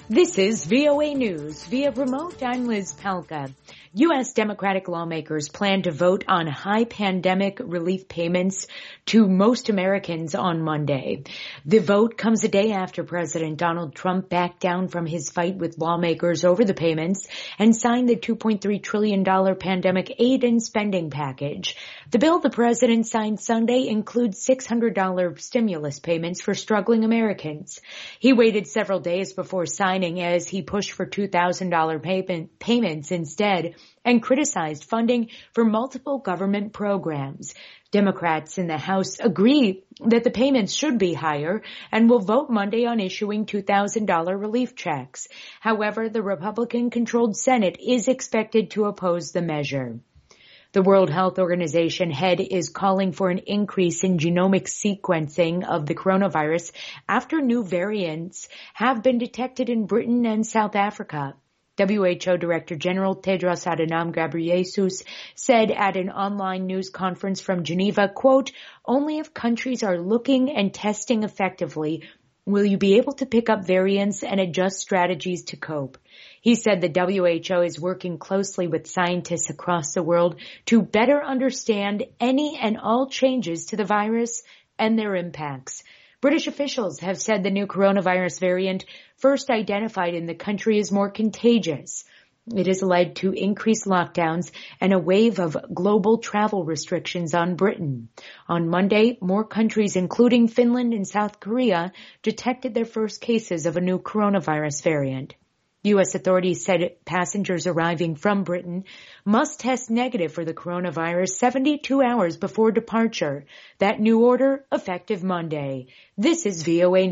This is VOA News. Via remote, I'm Liz Palka. U.S. Democratic lawmakers plan to vote on high pandemic relief payments to most Americans on Monday. The vote comes a day after President Donald Trump backed down from his fight with lawmakers over the payments and signed the $2.3 trillion pandemic aid and spending package. The bill the president signed Sunday includes $600 stimulus payments for struggling Americans. He waited several days before signing as he pushed for $2,000 payments instead and criticized funding for multiple government programs. Democrats in the House agree that the payments should be higher and will vote Monday on issuing $2,000 relief checks. However, the Republican-controlled Senate is expected to oppose the measure. The World Health Organization head is calling for an increase in genomic sequencing of the coronavirus after new variants have been detected in Britain and South Africa. WHO Director General Tedros Adhanom Ghebreyesus said at an online news conference from Geneva, quote, "Only if countries are looking and testing effectively will you be able to pick up variants and adjust strategies to cope." He said the WHO is working closely with scientists across the world to better understand any and all changes to the virus and their impacts. British officials have said the new coronavirus variant first identified in the country is more contagious. It has led to increased lockdowns and a wave of global travel restrictions on Britain. On Monday, more countries, including Finland and South Korea, detected their first cases of a new coronavirus variant. U.S. authorities said passengers arriving from Britain must test negative for the coronavirus 72 hours before departure. That new order effective Monday. This is VOA